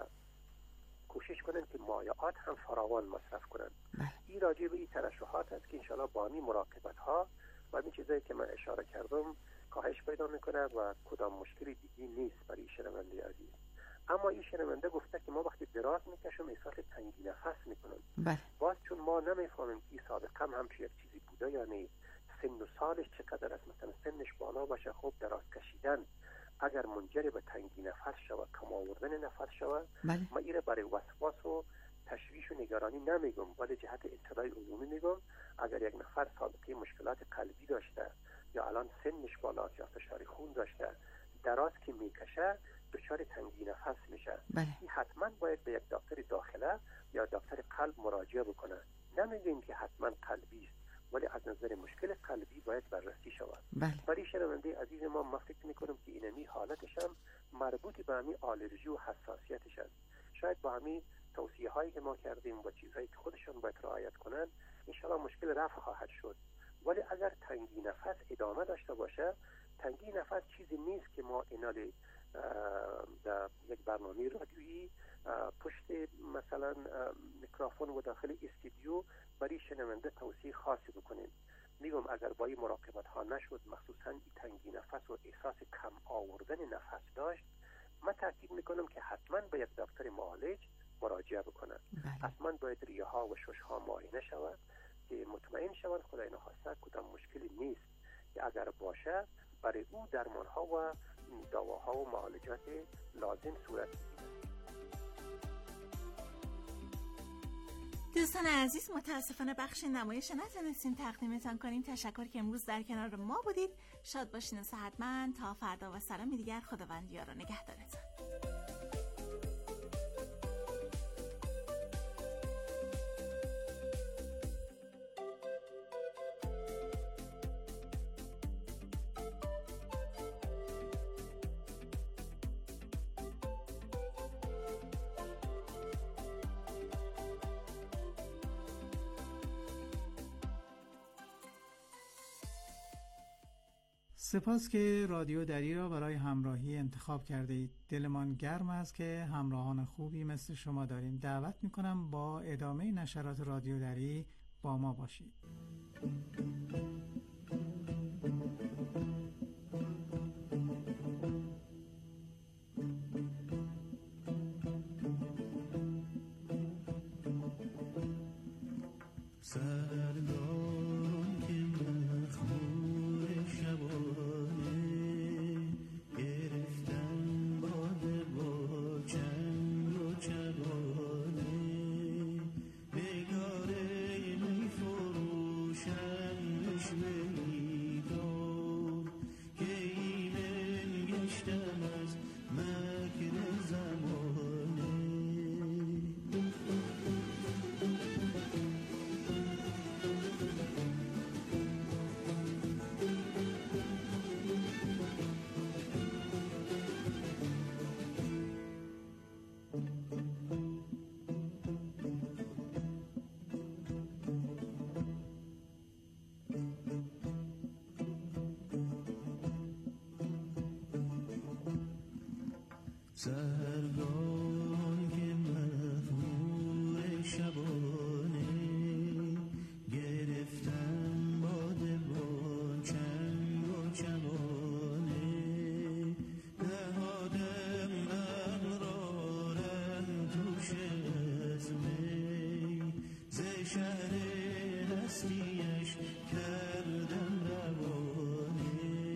کوشش کنن که مایعات هم فراوان مصرف کنن. بله. این راجع به این ترشحات است که انشالله با همین مراقبت ها و این چیزایی که من اشاره کردم کاهش پیدا میکنه و کدام مشکلی دیگی نیست برای شنونده عزیز. اما این شنونده گفته که ما وقتی دراز میکشم احساس تنگی نفس میکنم. بله. باز چون ما نمیفهمیم که سابقا هم چه یک چیزی بوده یا نه، سن و سالش چقدر است، مثلا سنش بالا باشه خب دراز کشیدن اگر منجر به تنگی نفس شود، کم آوردن نفس شود، بله. ما ایره برای وسواس و تشویش و نگرانی نمیگم، ولی جهت اطلاع عمومی میگم اگر یک نفر سابقه مشکلات قلبی داشته یا الان سنش بالاست یا فشار خون داشته، دراز که میکشه دچار تنگی نفس میشه، بله. این حتما باید به یک دکتر داخله یا دکتر قلب مراجعه بکنه. نمیگیم که حتما قلبی است، ولی از نظر مشکل قلبی باید بررسی شود. بله. برای شنونده عزیز ما ما فکر میکنم که اینمی حالتش هم مربوط به همین آلرژی و حساسیتش است. شاید با همین توصیه هایی که ما کردیم و چیزهایی که خودشان باید رعایت کنن انشالله مشکل رفع خواهد شد. ولی اگر تنگی نفس ادامه داشته باشه، تنگی نفس چیزی نیست که ما اینالی در یک برنامه رادیویی پشت مثلا میکروفون و داخل استودیو برای شنونده توصیه خاصی بکنیم. میگم اگر با این مراقبت ها نشد، مخصوصا این تنگی نفس و احساس کم آوردن نفس داشت، من تاکید میکنم که حتما به یک دکتر معالج مراجعه بکنن. حتما باید ریه ها و شش ها معاینه شود که مطمئن شود خدای نخواسته کدام مشکلی نیست که اگر باشه برای او درمان ها و دواها و معالجات لازم صورت بگیرد. دوستان عزیز، متاسفانه بخش نمایش نتونستیم تقدیمتان کنیم. تشکر که امروز در کنار ما بودید. شاد باشین و صحتمند تا فردا و سلامی دیگر. خداوند یار و نگهدارتان. سپاس که رادیو دری را برای همراهی انتخاب کرده اید. دلمان گرم است که همراهان خوبی مثل شما داریم. دعوت میکنم با ادامه نشرات رادیو دری با ما باشید. سرگان که مخمور شبانه گرفتم باده با چنگ و چمانه نهادم اقرارم توش از می ز شهر هستیش کردم روانه.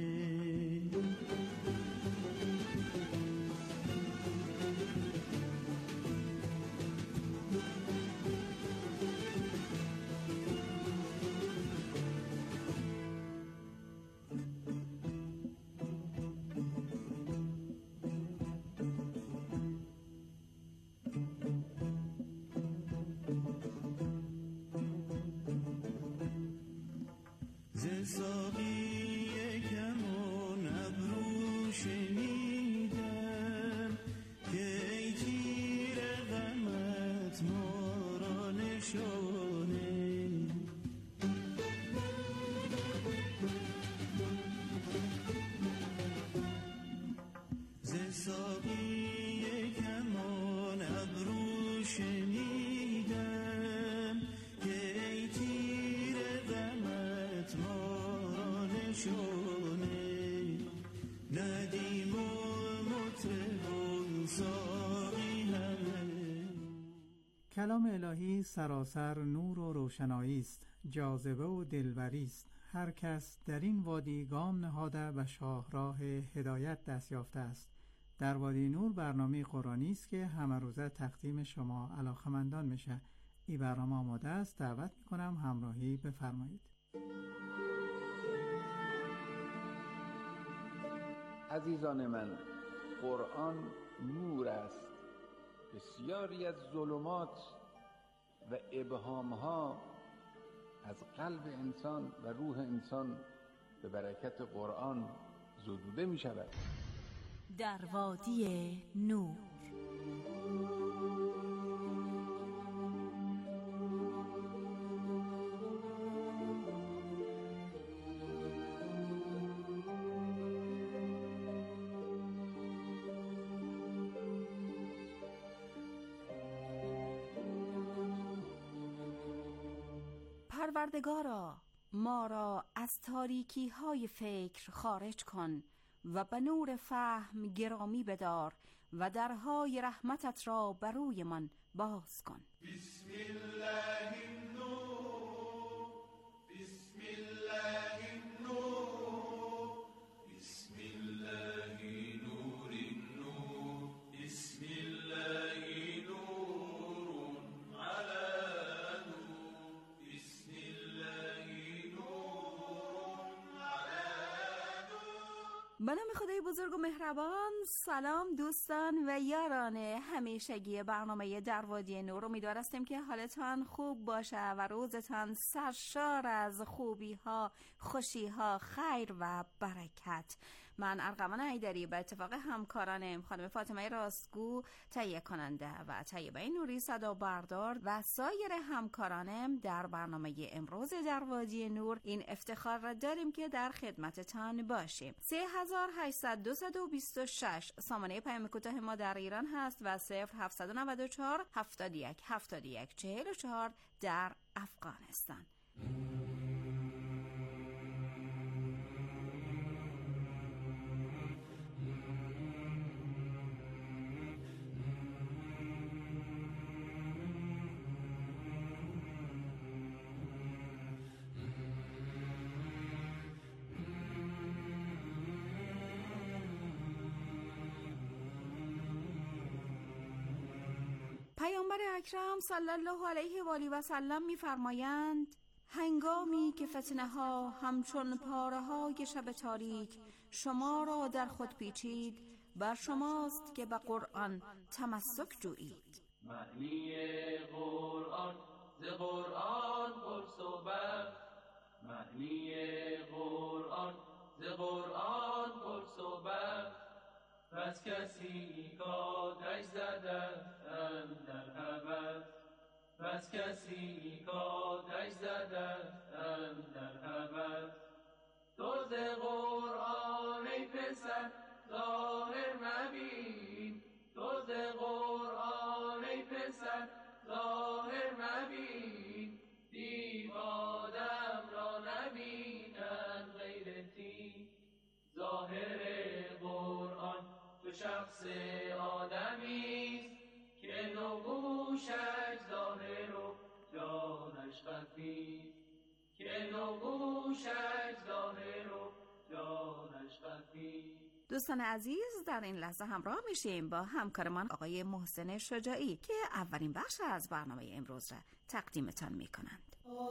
زساقی کمون ابرو شنیدم که ای تیر غمت ما را نشانه. زساقی کمون ابرو شنیدم که ای تیر غمت ما شونه ندیم و مطرب و ساقی همه. کلام الهی سراسر نور و روشنایی است، جاذبه و دلبری است. هر کس در این وادی گام نهاده و شاهراه هدایت دست یافته است. در وادی نور برنامه قرآنی است که همه روزه تقدیم شما علاقه‌مندان میشه. این برنامه آماده است. دعوت میکنم همراهی بفرمایید. عزیزان من، قرآن نور است. بسیاری از ظلمات و ابهامها از قلب انسان و روح انسان به برکت قرآن زدوده می شود. در وادی نور. پروردگارا، ما را از تاریکی های فکر خارج کن و به نور فهم گرامی بدار و درهای رحمتت را بر روی من باز کن. بسم الله النور، بسم الله النور، بسم الله نور النور، بسم الله نور على نور، بسم الله نور على نور. به نام خدای بزرگ و مهربان. سلام دوستان و یاران همیشگی برنامه در وادی نور. امیدوار هستیم که حالتان خوب باشه و روزتان سرشار از خوبی ها، خوشی ها، خیر و برکت. من ارغوان حیدری به اتفاق همکارانم خانم فاطمه راستگو تهیه کننده و طیبه نوری صدا بردار و سایر همکارانم در برنامه امروز در وادی نور این افتخار را داریم که در خدمتتان باشیم. سه هزار و هشتصد و بیست و شش سامانه پیام کوتاه ما در ایران هست و صفر هفتصد و نود و چهار هفتاد و یک هفتاد و یک چهل و چهار در افغانستان. پیامبر اکرم صلی الله علیه و آله و سلم می‌فرمایند هنگامی که فتنه ها همچون پاره های شب تاریک شما را در خود پیچید، بر شماست که به قرآن تمسک جویید. معنی قرآن ز قرآن پرس و بر، معنی قرآن ز قرآن پرس و بر. پس کسی کاتش زدن در حبس، پس کسی کاتش زدن در حبس. تو ز قرآن ای پسر ظاهر مبین، تو ز قرآن ای پسر ظاهر مبین. دیو آدم را نبینن غیرتی، ظاهر قرآن تو شخص آدمیست که نگوشش ظاهر و جانش خفی، که نگوشش ظاهر و جانش خفی. دوستان عزیز، در این لحظه همراه میشیم با همکارمان آقای محسن شجاعی که اولین بخش از برنامه امروز را تقدیمتان میکنند.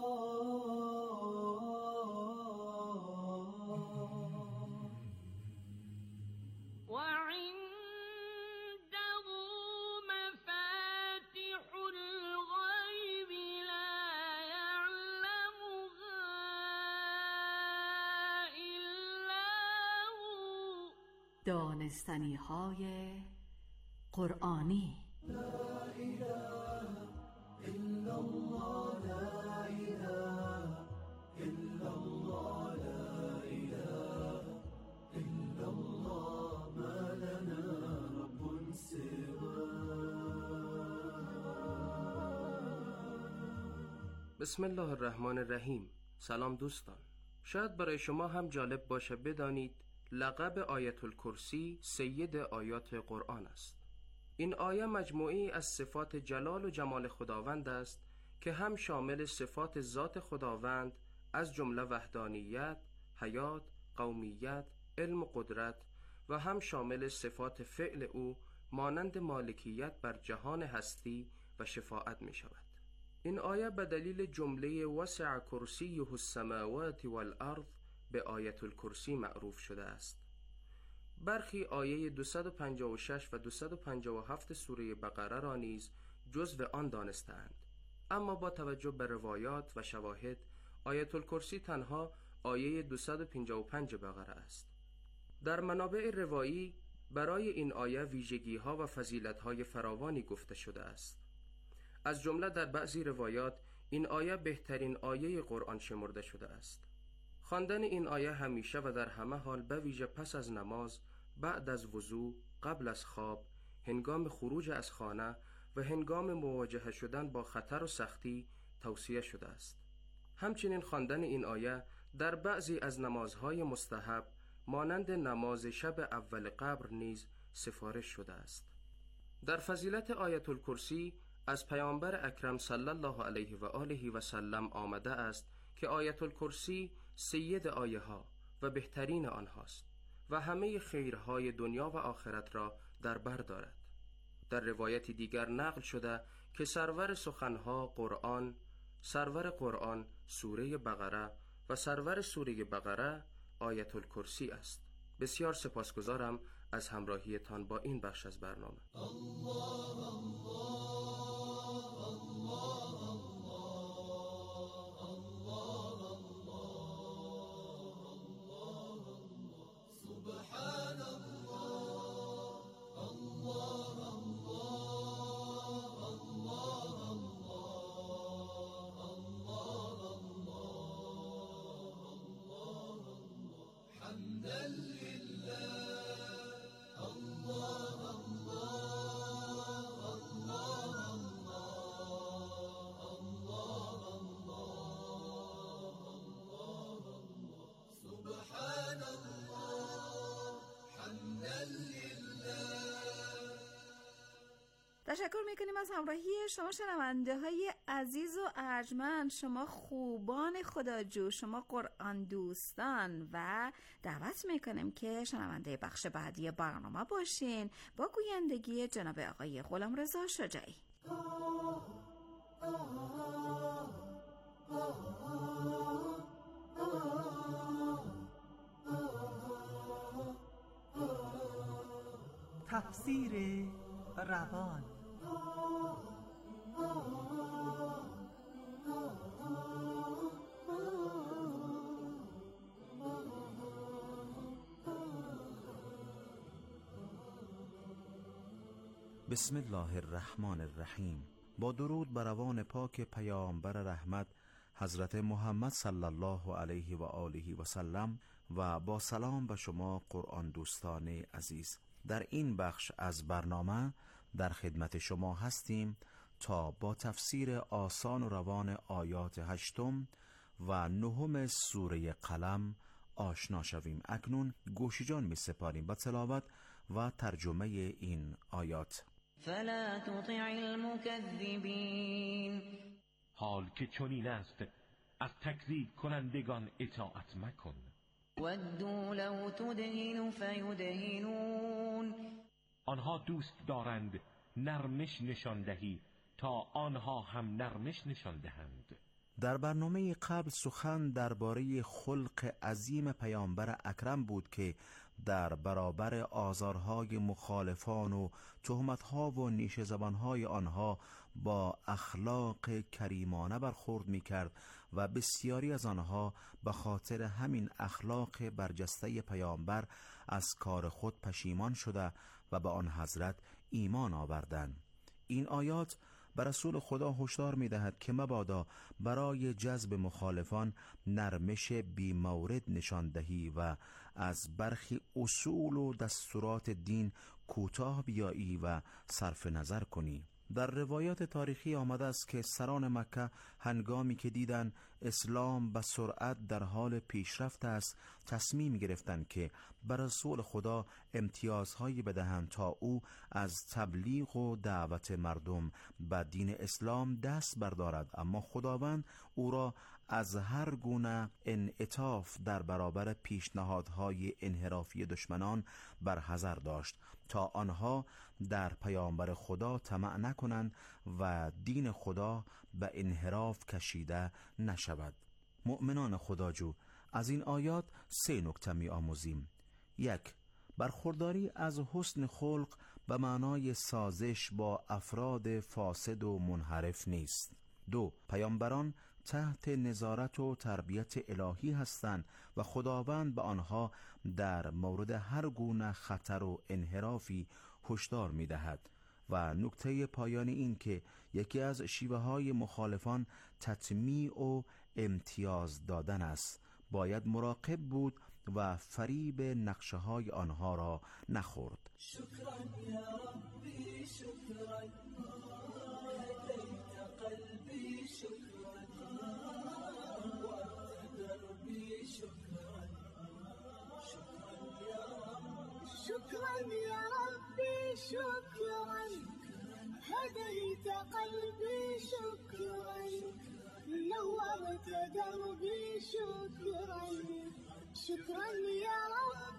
دانستنی های قرآنی. لا اله الا الله، لا اله الا الله، لا اله الا الله، ما لنا رب سواه. بسم الله الرحمن الرحیم. سلام دوستان، شاید برای شما هم جالب باشه بدانید لقب آیت الکرسی سید آیات قرآن است. این آیه مجموعی از صفات جلال و جمال خداوند است که هم شامل صفات ذات خداوند از جمله وحدانیت، حیات، قومیت، علم و قدرت و هم شامل صفات فعل او مانند مالکیت بر جهان هستی و شفاعت می شود. این آیه به دلیل جمله وسع کرسیه السماوات والارض به آیت الکرسی معروف شده است. برخی آیه دویست و پنجاه و شش و دویست و پنجاه و هفت سوره بقره را نیز جزو آن دانستند، اما با توجه به روایات و شواهد آیت الکرسی تنها آیه دویست و پنجاه و پنج بقره است. در منابع روایی برای این آیه ویژگی ها و فضیلت های فراوانی گفته شده است. از جمله در بعضی روایات این آیه بهترین آیه قرآن شمرده شده است. خواندن این آیه همیشه و در همه حال به ویژه پس از نماز، بعد از وضو، قبل از خواب، هنگام خروج از خانه و هنگام مواجهه شدن با خطر و سختی توصیه شده است. همچنین خواندن این آیه در بعضی از نمازهای مستحب مانند نماز شب اول قبر نیز سفارش شده است. در فضیلت آیت الکرسی از پیامبر اکرم صلی الله علیه و آله و سلم آمده است که آیت الکرسی سید آیه ها و بهترین آنهاست و همه خیرهای دنیا و آخرت را در بر دارد. در روایت دیگر نقل شده که سرور سخنها قرآن، سرور قرآن سوره بقره و سرور سوره بقره آیت الکرسی است. بسیار سپاسگزارم از همراهیتان با این بخش از برنامه. الله الله الله الله سبحان الله الله تشکر میکنیم از همراهی شما شنونده های عزیز و ارجمند، شما خوبان خداجو، شما قرآن دوستان، و دعوت میکنیم که شنونده بخش بعدی برنامه باشین با گویندگی جناب آقای غلامرضا شجاعی. تفسیر روان. بسم الله الرحمن الرحیم. با درود بر روان پاک پیامبر رحمت حضرت محمد صلی الله علیه و آله و سلم و با سلام به شما قرآن دوستان عزیز. در این بخش از برنامه در خدمت شما هستیم تا با تفسیر آسان و روان آیات هشتم و نهم سوره قلم آشنا شویم. اکنون گوش جان می سپاریم با تلاوت و ترجمه این آیات. فلا تطع المكذبین. حال که چنین است از تکذیب کنندگان اطاعت مکن. ودوا لو تدهن فیدهنون. آنها دوست دارند نرمش نشان دهی تا آنها هم نرمش نشان دهند. در برنامه قبل سخن درباره خلق عظیم پیامبر اکرم بود که در برابر آزارهای مخالفان و تهمتها و نیش زبانهای آنها با اخلاق کریمانه برخورد می کرد و بسیاری از آنها به خاطر همین اخلاق برجسته پیامبر از کار خود پشیمان شده و به آن حضرت ایمان آوردند. این آیات بر رسول خدا هشدار می دهد که مبادا برای جذب مخالفان نرمش بی مورد نشان دهی و از برخی اصول و دستورات دین کوتاه بیایی و صرف نظر کنی. در روایات تاریخی آمده است که سران مکه هنگامی که دیدن اسلام به سرعت در حال پیشرفت است، تصمیم گرفتند که بر رسول خدا امتیازهایی بدهند تا او از تبلیغ و دعوت مردم به دین اسلام دست بردارد، اما خداوند او را از هر گونه انعطاف در برابر پیشنهادهای انحرافی دشمنان برحذر داشت تا آنها در پیامبر خدا طمع نکنند و دین خدا به انحراف کشیده نشود. مؤمنان خداجو، از این آیات سه نکته می آموزیم. یک، برخورداری از حسن خلق به معنای سازش با افراد فاسد و منحرف نیست. دو، پیامبران تحت نظارت و تربیت الهی هستند و خداوند به آنها در مورد هر گونه خطر و انحرافی هشدار می دهد. و نکته پایانی این که یکی از شیوه های مخالفان تطمیع و امتیاز دادن است. باید مراقب بود و فریب نقشه های آنها را نخورد. شکرا یا ربی شکرا هدیت قلبی شکرا وارتد دربی شکرا شکرا یا ربی شکرا هديت قلبي شكرا نورت دربي شكرا شكرا يا رب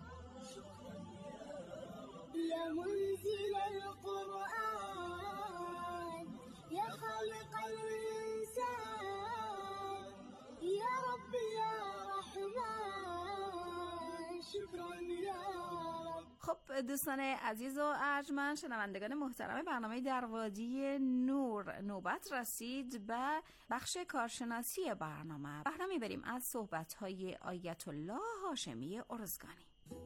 يا منزل القرآن يا خالق الإنسان يا رب يا رحمن شكرا يا رب. خب دوستان عزیز و ارجمند، شنوندگان محترم برنامه در وادی نور، نوبت رسید به بخش کارشناسی برنامه. بهره میبریم از صحبت‌های آیت الله هاشمی ارزگانی.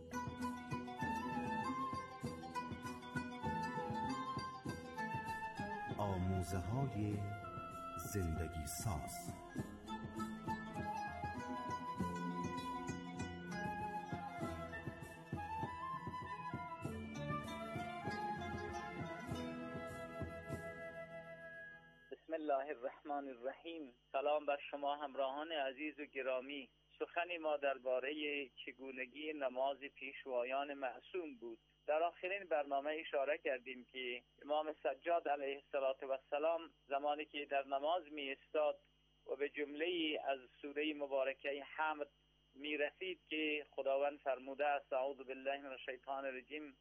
آموزه های زندگی ساز. بسم الله الرحمن الرحیم. سلام بر شما همراهان عزیز و گرامی. سخنی ما درباره چگونگی نماز پیشوایان معصوم بود. در آخرین برنامه اشاره کردیم که امام سجاد علیه السلام زمانی که در نماز می ایستاد و به جمله از سوره مبارکه حمد می رسید که خداوند فرموده است اعوذ بالله من الشیطان الرجیم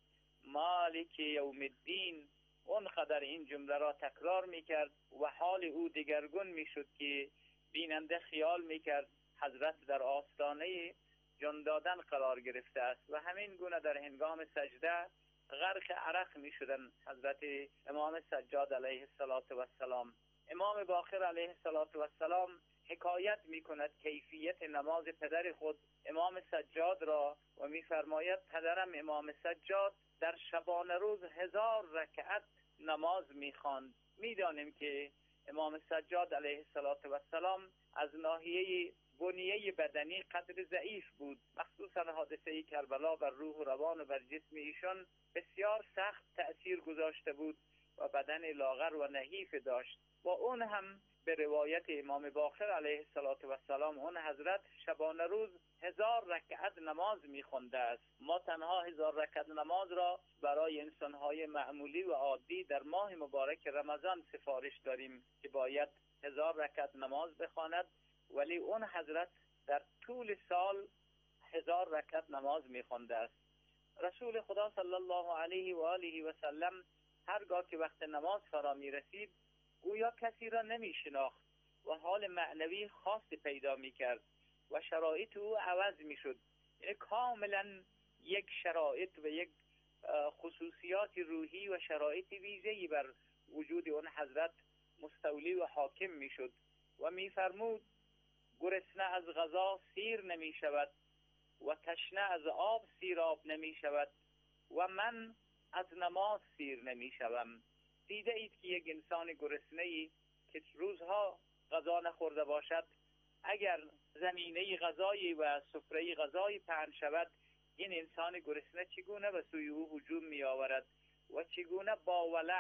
مالک یوم الدین، اونقدر این جمله را تکرار می کرد و حال او دگرگون می شد که بیننده خیال می کرد حضرت در آستانه جان دادن قرار گرفته است و همین گونه در هنگام سجده غرق عرق می شدن حضرت امام سجاد علیه السلام. امام باقر علیه السلام حکایت می کند کیفیت نماز پدر خود امام سجاد را و می فرماید پدرم امام سجاد در شبانه روز هزار رکعت نماز می خواند. می دانیم که امام سجاد علیه السلام از ناحیه بنیه بدنی قدر ضعیف بود، مخصوصا حادثه کربلا بر روح و روان و بر جسم ایشان بسیار سخت تأثیر گذاشته بود و بدن لاغر و نحیف داشت و اون هم به روایت امام باقر علیه السلام اون حضرت شبانه روز هزار رکعت نماز میخونده است. ما تنها هزار رکعت نماز را برای انسانهای معمولی و عادی در ماه مبارک رمضان سفارش داریم که باید هزار رکعت نماز بخواند، ولی اون حضرت در طول سال هزار رکعت نماز میخونده است. رسول خدا صلی الله علیه و آله و سلم هرگاه که وقت نماز فرا می رسید گویا کسی را نمی شناخت و حال معنوی خاصی پیدا می کرد و شرایط او عوض می شد. یعنی کاملا یک شرایط و یک خصوصیات روحی و شرایط ویژه‌ای بر وجود اون حضرت مستولی و حاکم می شد و می فرمود گرسنه از غذا سیر نمی شود و تشنه از آب سیراب نمی شود و من از نماز سیر نمی شوم. دیده اید که یک انسان گرسنه‌ای که روزها غذا نخورده باشد اگر زمینه غذایی و سفره غذایی پهن شود این انسان گرسنه چگونه به سوی او هجوم می آورد و چگونه با ولع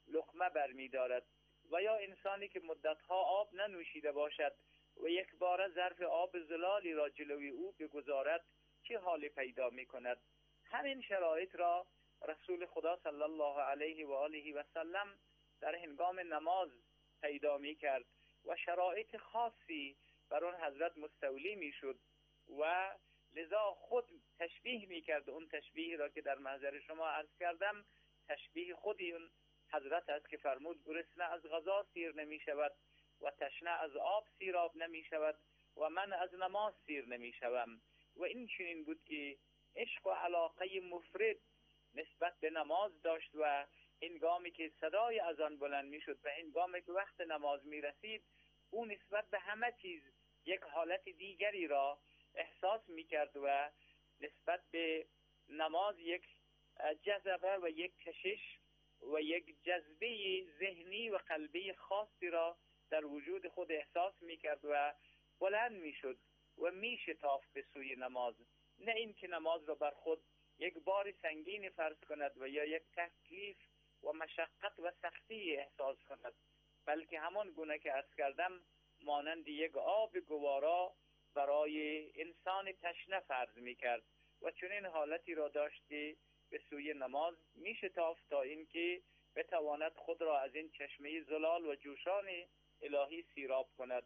لقمه برمی‌دارد، و یا انسانی که مدتها آب ننوشیده باشد و یک بار ظرف آب زلالی را جلوی او بگذارد چه حالی پیدا می‌کند؟ همین شرایط را رسول خدا صلی الله علیه و آله و سلم در هنگام نماز پیدا می‌کرد و شرایط خاصی بر آن حضرت مستولی می‌شد و لذا خود تشبیه می‌کرد. اون تشبیه را که در محضر شما عرض کردم تشبیه خودی اون حضرت است که فرمود گرسنه از غذا سیر نمی‌شود و تشنه از آب سیراب نمی‌شود و من از نماز سیر نمی‌شوم. و این چنین بود که عشق و علاقه مفرد نسبت به نماز داشت و هنگامی که صدای اذان بلند می‌شد و هنگامی که وقت نماز می‌رسید او نسبت به همه چیز یک حالت دیگری را احساس می‌کرد و نسبت به نماز یک جذبه و یک کشش و یک جذبه ذهنی و قلبی خاصی را در وجود خود احساس می‌کرد و بلند می‌شد و می‌شتافت به سوی نماز. نه این که نماز را بر خود یک بار سنگین فرض کند و یا یک تکلیف و مشقت و سختی احساس کند، بلکه همان گونه که عرض کردم مانند یک آب گوارا برای انسان تشنه فرض می‌کرد و چنین حالتی را داشت که به سوی نماز می‌شتافت تا اینکه بتواند خود را از این چشمه زلال و جوشان الهی سیراب کند.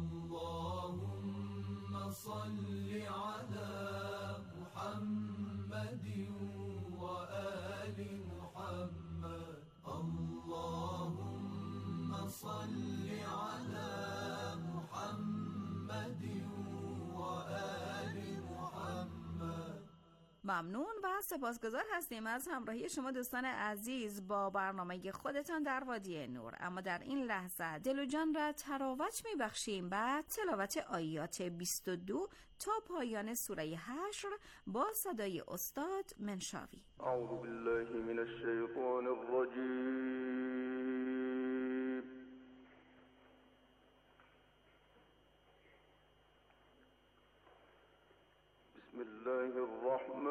اللهم صل علی محمد و آل محمد. اللهم صل علی محمد و آل محمد. ممنون و سپاسگزار هستیم از همراهی شما دوستان عزیز با برنامه خودتان در وادی نور. اما در این لحظه دل و جان را تراوت میبخشیم با تلاوت آیات بیست و دو تا پایان سوره حشر با صدای استاد منشاوی. اعوذ بالله من الشیطان الرجیم. بسم الله الرحمن